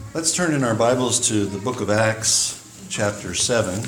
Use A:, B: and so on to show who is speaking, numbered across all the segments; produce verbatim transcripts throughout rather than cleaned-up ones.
A: Let's turn in our Bibles to the book of Acts, chapter seven.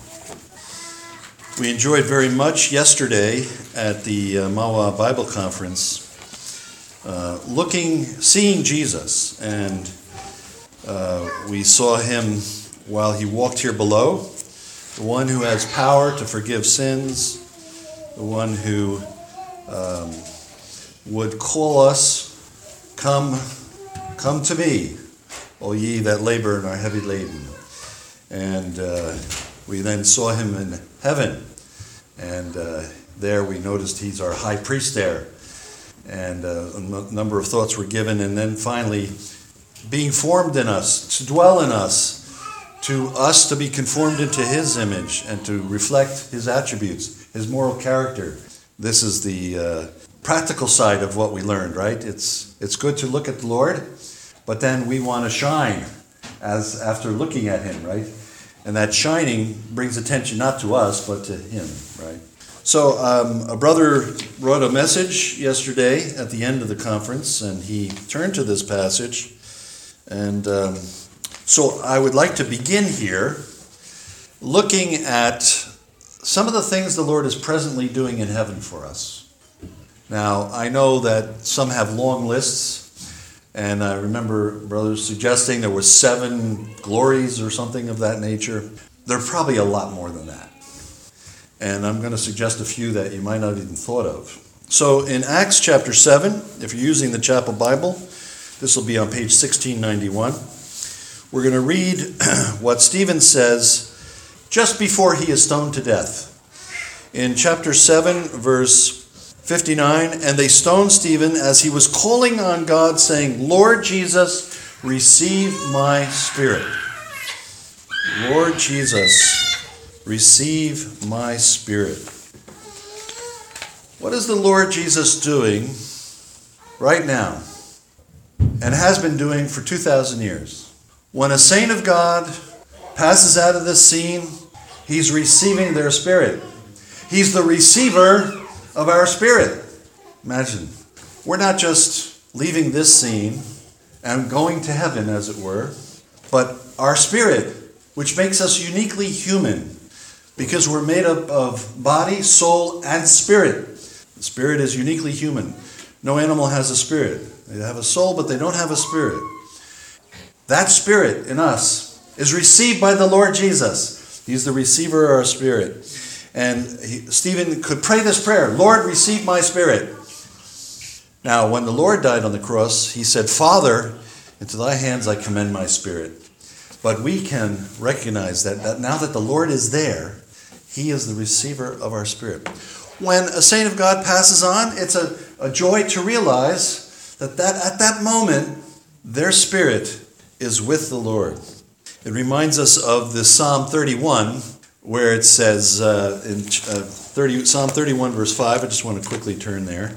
A: We enjoyed very much yesterday at the uh, Mawa Bible Conference, uh, looking, seeing Jesus, and uh, we saw him while he walked here below, the one who has power to forgive sins, the one who um, would call us, come, come to me, O ye that labor and are heavy laden. And uh, we then saw him in heaven. And uh, there we noticed he's our high priest there. And uh, a n- number of thoughts were given. And then finally, being formed in us, to dwell in us, to us to be conformed into his image and to reflect his attributes, his moral character. This is the uh, practical side of what we learned, right? It's it's good to look at the Lord, but then we want to shine as after looking at him, right? And that shining brings attention not to us, but to him, right? So um, a brother wrote a message yesterday at the end of the conference, and he turned to this passage. And um, so I would like to begin here looking at some of the things the Lord is presently doing in heaven for us. Now, I know that some have long lists. And I remember brothers suggesting there were seven glories or something of that nature. There are probably a lot more than that. And I'm going to suggest a few that you might not have even thought of. So in Acts chapter seven, if you're using the Chapel Bible, this will be on page sixteen ninety-one. We're going to read what Stephen says just before he is stoned to death. In chapter seven, verse fifty-nine, and they stoned Stephen as he was calling on God, saying, Lord Jesus, receive my spirit. Lord Jesus, receive my spirit. What is the Lord Jesus doing right now and has been doing for two thousand years? When a saint of God passes out of this scene, he's receiving their spirit. He's the receiver of our spirit. Imagine, we're not just leaving this scene and going to heaven, as it were, but our spirit, which makes us uniquely human, because we're made up of body, soul, and spirit. The spirit is uniquely human. No animal has a spirit. They have a soul, but they don't have a spirit. That spirit in us is received by the Lord Jesus. He's the receiver of our spirit. And he, Stephen could pray this prayer, Lord, receive my spirit. Now, when the Lord died on the cross, he said, Father, into thy hands I commend my spirit. But we can recognize that, that now that the Lord is there, he is the receiver of our spirit. When a saint of God passes on, it's a, a joy to realize that, that at that moment, their spirit is with the Lord. It reminds us of the Psalm thirty-one, where it says uh, in uh, thirty, Psalm thirty-one, verse five, I just want to quickly turn there.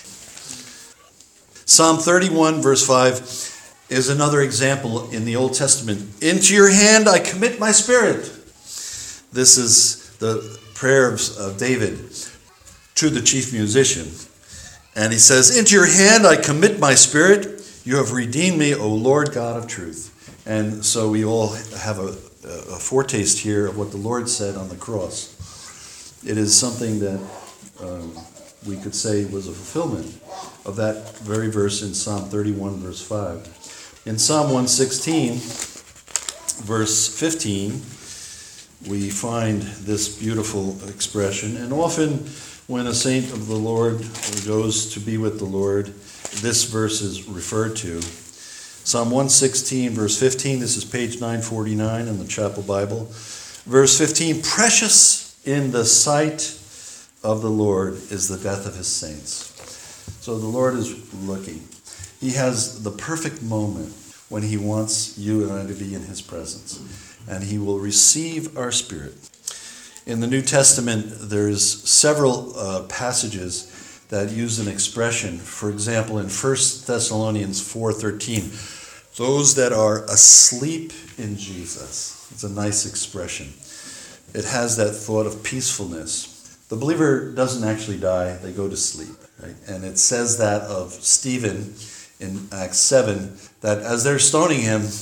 A: Psalm thirty-one, verse five is another example in the Old Testament. Into your hand I commit my spirit. This is the prayer of, of David to the chief musician. And he says, into your hand I commit my spirit. You have redeemed me, O Lord God of truth. And so we all have a a foretaste here of what the Lord said on the cross. It is something that um, we could say was a fulfillment of that very verse in Psalm thirty-one, verse five. In Psalm one sixteen, verse fifteen, we find this beautiful expression. And often when a saint of the Lord goes to be with the Lord, this verse is referred to. Psalm one sixteen, verse fifteen, this is page nine forty-nine in the Chapel Bible. Verse fifteen, precious in the sight of the Lord is the death of his saints. So the Lord is looking. He has the perfect moment when he wants you and I to be in his presence. And he will receive our spirit. In the New Testament, there's several uh, passages that use an expression. For example, in First Thessalonians four thirteen, those that are asleep in Jesus. It's a nice expression. It has that thought of peacefulness. The believer doesn't actually die, they go to sleep. Right? And it says that of Stephen in Acts seven, that as they're stoning him,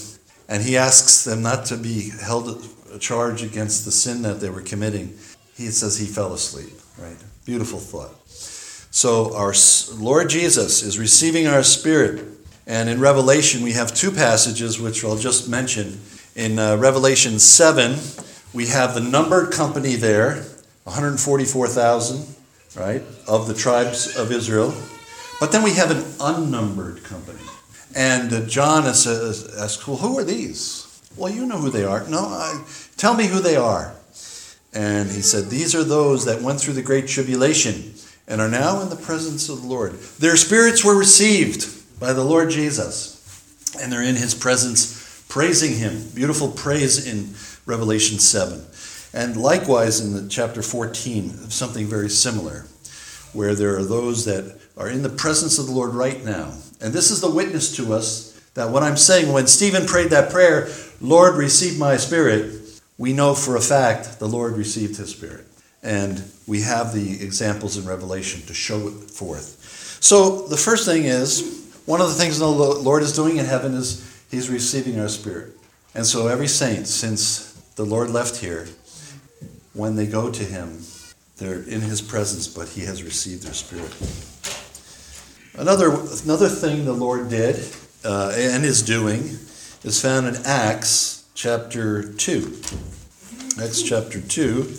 A: And he asks them not to be held a charge against the sin that they were committing. He says he fell asleep, right? Beautiful thought. So our Lord Jesus is receiving our spirit. And in Revelation, we have two passages, which I'll just mention. In uh, Revelation seven, we have the numbered company there, one hundred forty-four thousand, right, of the tribes of Israel. But then we have an unnumbered company. And uh, John asks, asks, well, who are these? Well, you know who they are. No, I, tell me who they are. And he said, these are those that went through the great tribulation and are now in the presence of the Lord. Their spirits were received by the Lord Jesus, and they're in his presence praising him. Beautiful praise in Revelation seven. And likewise in the chapter fourteen, something very similar, where there are those that are in the presence of the Lord right now. And this is the witness to us that what I'm saying, when Stephen prayed that prayer, Lord, receive my spirit, we know for a fact the Lord received his spirit. And we have the examples in Revelation to show it forth. So the first thing is, one of the things the Lord is doing in heaven is he's receiving our spirit. And so every saint, since the Lord left here, when they go to him, they're in his presence, but he has received their spirit. Another, another thing the Lord did uh, and is doing is found in Acts chapter two. Acts chapter two.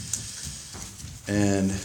A: And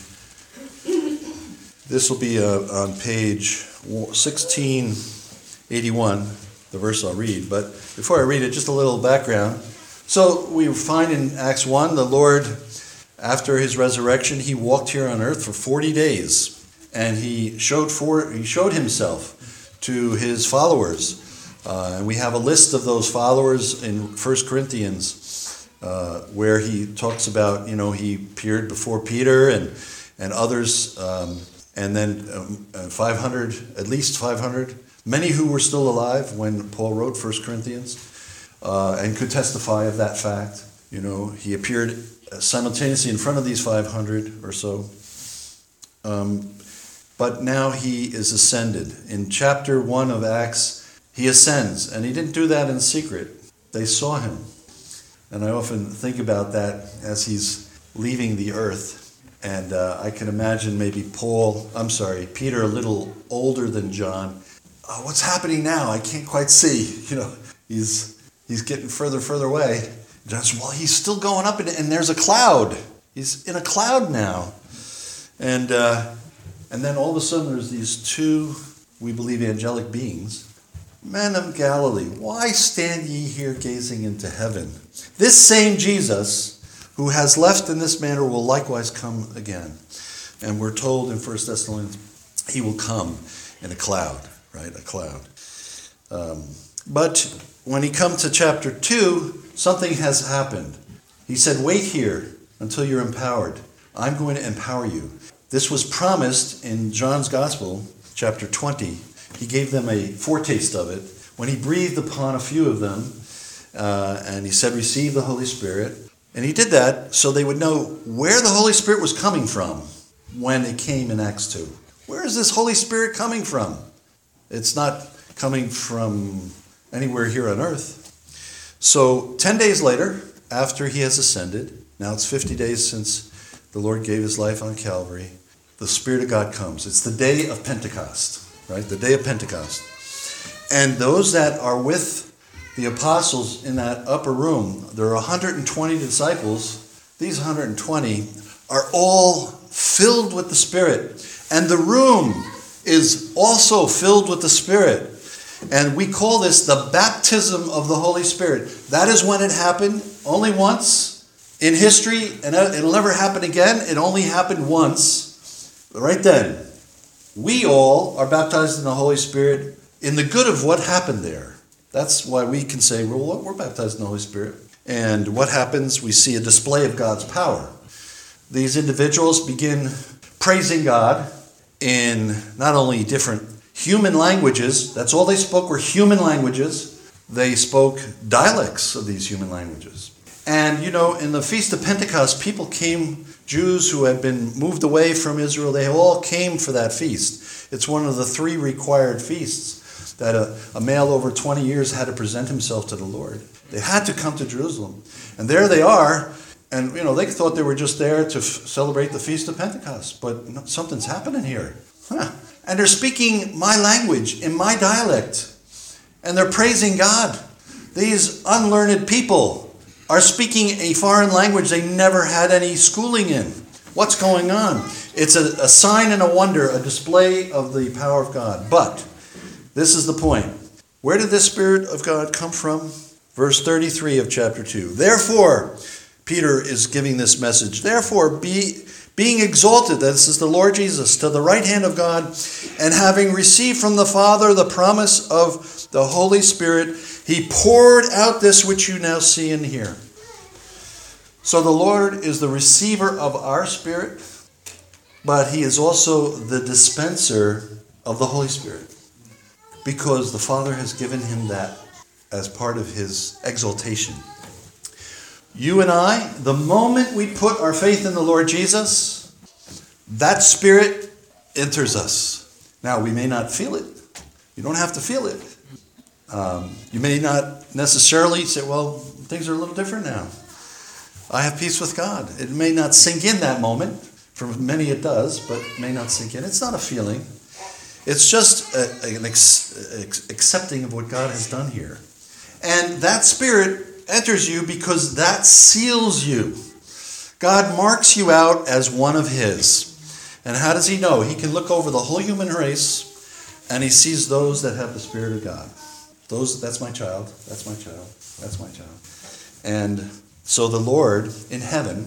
A: this will be uh, on page sixteen eighty-one, the verse I'll read. But before I read it, just a little background. So we find in Acts one, the Lord, after his resurrection, he walked here on earth for forty days. And he showed for he showed himself to his followers. Uh, and we have a list of those followers in First Corinthians, uh, where he talks about, you know, he appeared before Peter and, and others, um, and then um, five hundred, at least five hundred, many who were still alive when Paul wrote First Corinthians, uh, and could testify of that fact. You know, he appeared simultaneously in front of these five hundred or so. Um, but now he is ascended. In chapter one of Acts, he ascends, and he didn't do that in secret. They saw him. And I often think about that as he's leaving the earth. And uh, I can imagine maybe Paul, I'm sorry, Peter, a little older than John. Oh, what's happening now? I can't quite see. You know, he's he's getting further, further away. John says, well, he's still going up, and, and there's a cloud. He's in a cloud now. And uh, and then all of a sudden there's these two, we believe, angelic beings. Men of Galilee, why stand ye here gazing into heaven? This same Jesus, who has left in this manner, will likewise come again. And we're told in First Thessalonians, he will come in a cloud, right? A cloud. Um, but when he comes to chapter two, something has happened. He said, wait here until you're empowered. I'm going to empower you. This was promised in John's Gospel, chapter twenty. He gave them a foretaste of it when he breathed upon a few of them, uh, and he said, receive the Holy Spirit. And he did that so they would know where the Holy Spirit was coming from when it came in Acts two. Where is this Holy Spirit coming from? It's not coming from anywhere here on earth. So ten days later, after he has ascended, now it's fifty days since the Lord gave his life on Calvary, the Spirit of God comes. It's the day of Pentecost. Right, the day of Pentecost. And those that are with the apostles in that upper room, there are one hundred twenty disciples. These one hundred twenty are all filled with the Spirit. And the room is also filled with the Spirit. And we call this the baptism of the Holy Spirit. That is when it happened, only once in history, and it'll never happen again. It only happened once, right then. We all are baptized in the Holy Spirit in the good of what happened there. That's why we can say, well, we're baptized in the Holy Spirit. And what happens? We see a display of God's power. These individuals begin praising God in not only different human languages, that's all they spoke were human languages. They spoke dialects of these human languages. And, you know, in the Feast of Pentecost, people came, Jews who had been moved away from Israel, they all came for that feast. It's one of the three required feasts. that a, a male over twenty years had to present himself to the Lord. They had to come to Jerusalem. And there they are, and you know they thought they were just there to f- celebrate the Feast of Pentecost. But no, something's happening here. Huh. And they're speaking my language, in my dialect. And they're praising God. These unlearned people are speaking a foreign language they never had any schooling in. What's going on? It's a, a sign and a wonder, a display of the power of God. But this is the point. Where did this Spirit of God come from? Verse thirty-three of chapter two. Therefore, Peter is giving this message. Therefore, be, being exalted, this is the Lord Jesus, to the right hand of God, and having received from the Father the promise of the Holy Spirit, he poured out this which you now see and hear. So the Lord is the receiver of our spirit, but he is also the dispenser of the Holy Spirit, because the Father has given him that as part of his exaltation. You and I, the moment we put our faith in the Lord Jesus, that Spirit enters us. Now, we may not feel it. You don't have to feel it. Um, you may not necessarily say, well, things are a little different now. I have peace with God. It may not sink in that moment. For many it does, but it may not sink in. It's not a feeling. It's just a, an ex, ex, accepting of what God has done here. And that Spirit enters you because that seals you. God marks you out as one of his. And how does he know? He can look over the whole human race and he sees those that have the Spirit of God. Those, that's my child, that's my child, that's my child. And so the Lord in heaven,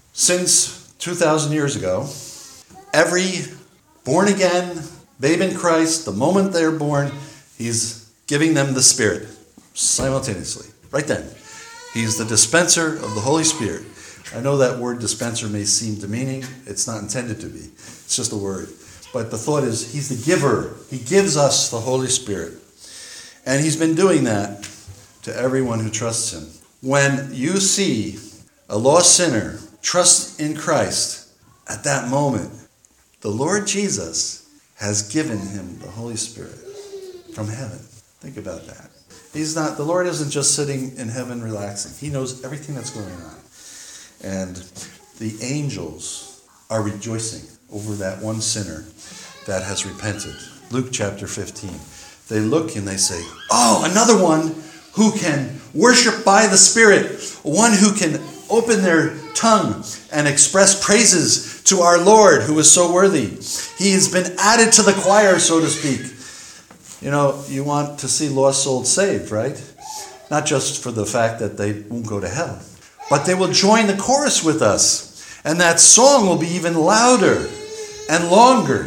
A: since two thousand years ago, every born again babe in Christ, the moment they're born, he's giving them the Spirit simultaneously, right then. He's the dispenser of the Holy Spirit. I know that word dispenser may seem demeaning. It's not intended to be. It's just a word. But the thought is he's the giver. He gives us the Holy Spirit. And he's been doing that to everyone who trusts him. When you see a lost sinner trust in Christ, at that moment, the Lord Jesus has given him the Holy Spirit from heaven. Think about that. He's not, the Lord isn't just sitting in heaven relaxing. He knows everything that's going on. And the angels are rejoicing over that one sinner that has repented. Luke chapter fifteen. They look and they say, oh, another one who can worship by the Spirit, one who can open their tongue and express praises to our Lord who is so worthy. He has been added to the choir, so to speak. You know, you want to see lost souls saved, right? Not just for the fact that they won't go to hell, but they will join the chorus with us. And that song will be even louder and longer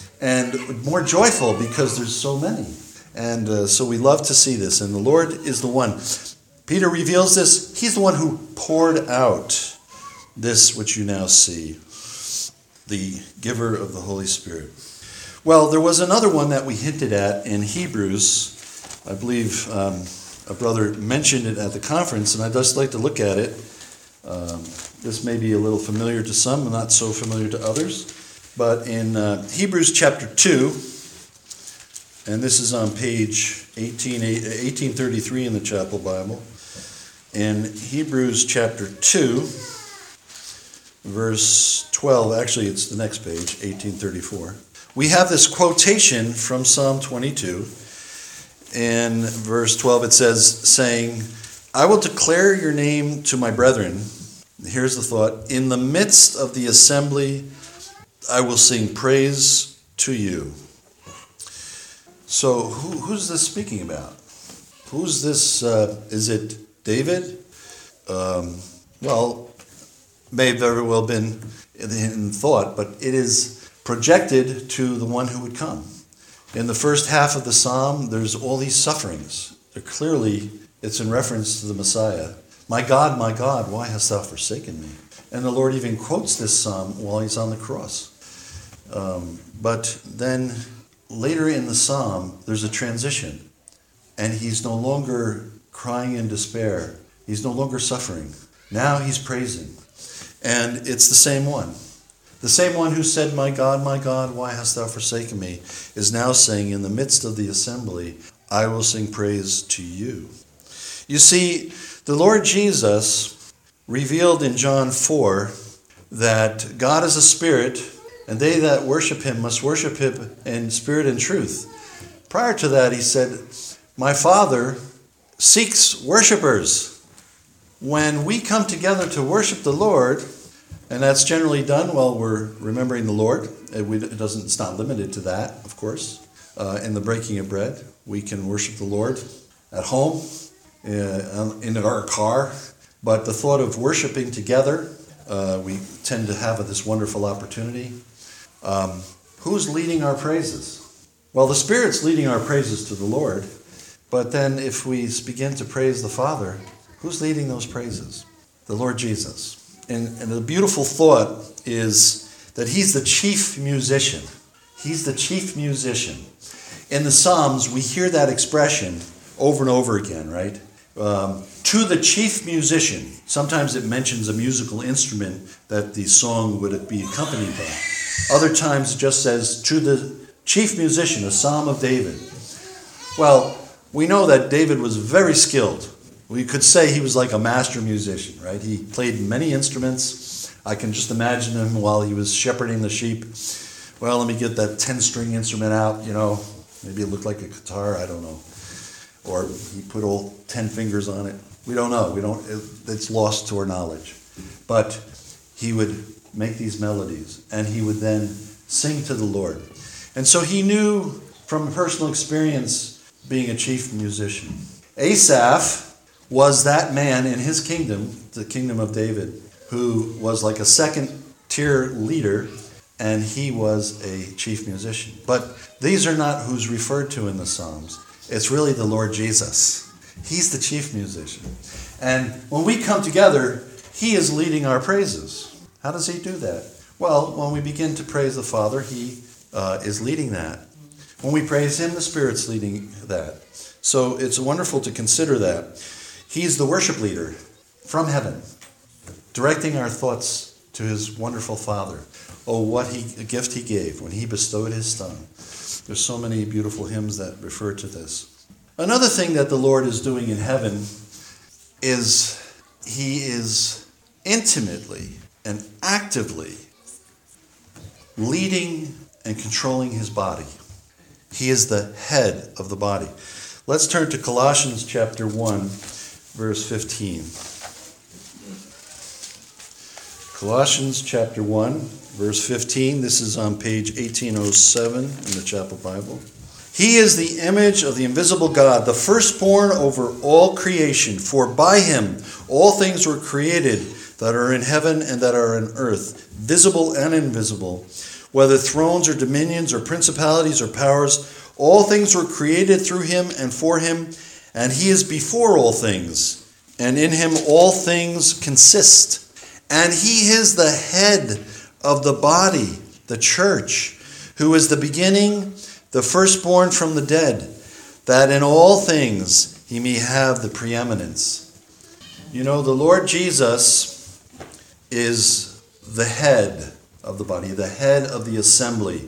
A: and more joyful because there's so many. And uh, so we love to see this. And the Lord is the one. Peter reveals this. He's the one who poured out this which you now see. The giver of the Holy Spirit. Well, there was another one that we hinted at in Hebrews. I believe um, a brother mentioned it at the conference, and I'd just like to look at it. Um, this may be a little familiar to some, not so familiar to others. But in uh, Hebrews chapter two, and this is on page eighteen, eighteen thirty-three in the Chapel Bible. In Hebrews chapter two, verse twelve, actually it's the next page, eighteen thirty-four. We have this quotation from Psalm twenty-two. In verse twelve it says, saying, I will declare your name to my brethren. Here's the thought. In the midst of the assembly, I will sing praise to you. So who, who's this speaking about? Who's this? Uh, is it David? Um, well, may have very well been in, in thought, but it is projected to the one who would come. In the first half of the psalm, there's all these sufferings. They're clearly, it's in reference to the Messiah. My God, my God, why hast thou forsaken me? And the Lord even quotes this psalm while he's on the cross. Um, but then later in the psalm, there's a transition. And he's no longer crying in despair. He's no longer suffering. Now he's praising. And it's the same one. The same one who said, "My God, my God, why hast thou forsaken me?" is now saying in the midst of the assembly, "I will sing praise to you." You see, the Lord Jesus revealed in John four that God is a spirit, and they that worship him must worship him in spirit and truth. Prior to that, he said, "My Father seeks worshipers." When we come together to worship the Lord, and that's generally done while we're remembering the Lord, it, we, it doesn't, it's not limited to that, of course. Uh, in the breaking of bread, we can worship the Lord at home, uh, in our car, but the thought of worshiping together, uh, we tend to have this wonderful opportunity. Um, who's leading our praises? Well, the Spirit's leading our praises to the Lord, but then if we begin to praise the Father, who's leading those praises? The Lord Jesus. And, and the beautiful thought is that he's the chief musician. He's the chief musician. In the Psalms, we hear that expression over and over again, right? Um, to the chief musician. Sometimes it mentions a musical instrument that the song would be accompanied by. Other times it just says, to the chief musician, a psalm of David. Well, we know that David was very skilled. We could say he was like a master musician, right? He played many instruments. I can just imagine him while he was shepherding the sheep. Well, let me get that ten-string instrument out, you know. Maybe it looked like a guitar, I don't know. Or he put all ten fingers on it. We don't know. We don't. It, it's lost to our knowledge. But he would make these melodies, and he would then sing to the Lord. And so he knew from personal experience being a chief musician. Asaph was that man in his kingdom, the kingdom of David, who was like a second-tier leader, and he was a chief musician. But these are not who's referred to in the Psalms. It's really the Lord Jesus. He's the chief musician. And when we come together, he is leading our praises. How does he do that? Well, when we begin to praise the Father, he uh, is leading that. When we praise him, the Spirit's leading that. So it's wonderful to consider that. He's the worship leader from heaven, directing our thoughts to his wonderful Father. Oh, what he, a gift he gave when he bestowed his Son. There's so many beautiful hymns that refer to this. Another thing that the Lord is doing in heaven is he is intimately and actively leading and controlling his body. He is the head of the body. Let's turn to Colossians chapter one, verse fifteen. Colossians chapter one, verse fifteen. This is on page eighteen oh seven in the Chapel Bible. He is the image of the invisible God, the firstborn over all creation. For by him all things were created that are in heaven and that are in earth, visible and invisible, whether thrones or dominions or principalities or powers. All things were created through him and for him, and he is before all things, and in him all things consist. And he is the head of the body, the church, who is the beginning, the firstborn from the dead, that in all things he may have the preeminence. You know, the Lord Jesus is the head of the body, the head of the assembly.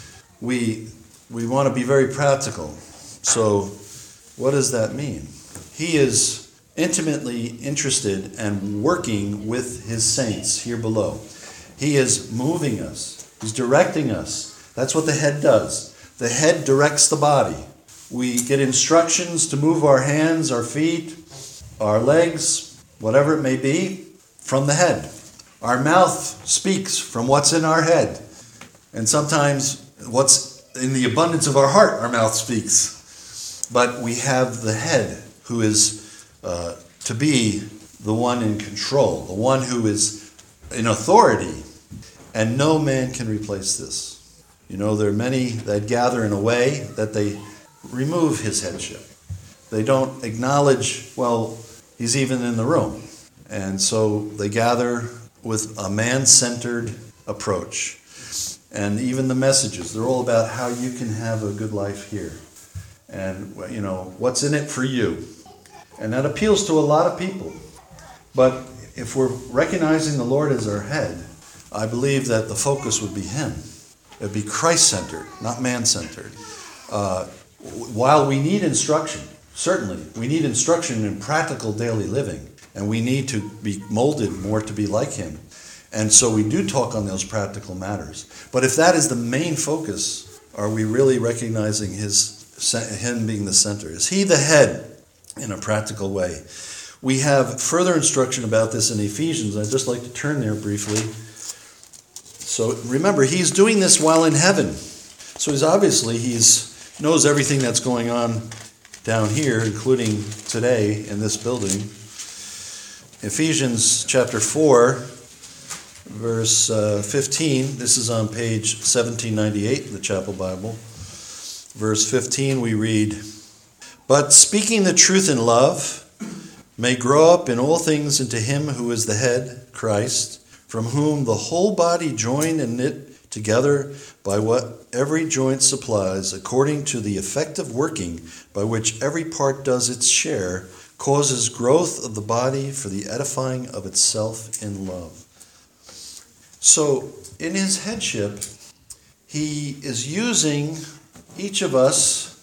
A: We, we want to be very practical. So what does that mean? He is intimately interested and working with his saints here below. He is moving us. He's directing us. That's what the head does. The head directs the body. We get instructions to move our hands, our feet, our legs, whatever it may be, from the head. Our mouth speaks from what's in our head. And sometimes what's in the abundance of our heart, our mouth speaks. But we have the head who is uh, to be the one in control, the one who is in authority, and no man can replace this. You know, there are many that gather in a way that they remove his headship. They don't acknowledge, well, he's even in the room. And so they gather with a man-centered approach. And even the messages, they're all about how you can have a good life here. And, you know, what's in it for you. And that appeals to a lot of people. But if we're recognizing the Lord as our head, I believe that the focus would be him. It would be Christ-centered, not man-centered. Uh, while we need instruction, certainly, we need instruction in practical daily living, and we need to be molded more to be like him. And so we do talk on those practical matters. But if that is the main focus, are we really recognizing his him being the center? Is he the head in a practical way? We have further instruction about this in Ephesians. I'd just like to turn there briefly. So remember, he's doing this while in heaven. So he's obviously, he's knows everything that's going on down here, including today in this building. Ephesians chapter four, verse uh, fifteen. This is on page seventeen ninety-eight in the Chapel Bible. Verse fifteen, we read, "But speaking the truth in love, may grow up in all things into him who is the head, Christ, from whom the whole body joined and knit together by what every joint supplies, according to the effective working by which every part does its share, causes growth of the body for the edifying of itself in love." So, in his headship, he is using each of us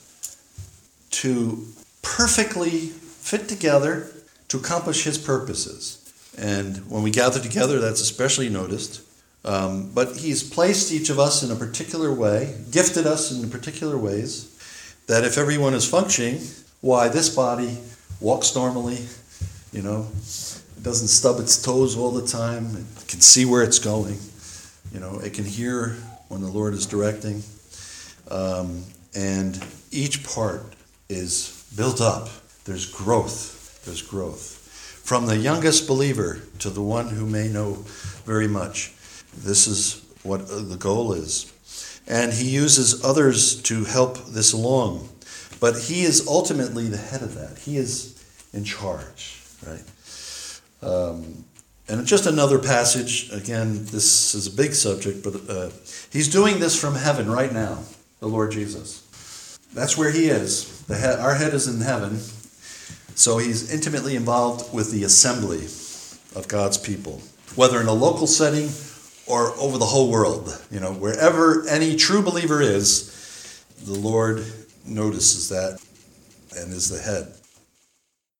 A: to perfectly fit together to accomplish his purposes. And when we gather together, that's especially noticed. Um, but he's placed each of us in a particular way, gifted us in particular ways, that if everyone is functioning, why, this body walks normally, you know, it doesn't stub its toes all the time, it can see where it's going, you know, it can hear when the Lord is directing. Um, and each part is built up. There's growth. There's growth. From the youngest believer to the one who may know very much. This is what the goal is. And he uses others to help this along. But he is ultimately the head of that. He is in charge, right? Um, and just another passage. Again, this is a big subject, but uh, he's doing this from heaven right now. The Lord Jesus. That's where he is. The head, our head is in heaven. So he's intimately involved with the assembly of God's people, whether in a local setting or over the whole world. You know, wherever any true believer is, the Lord notices that and is the head.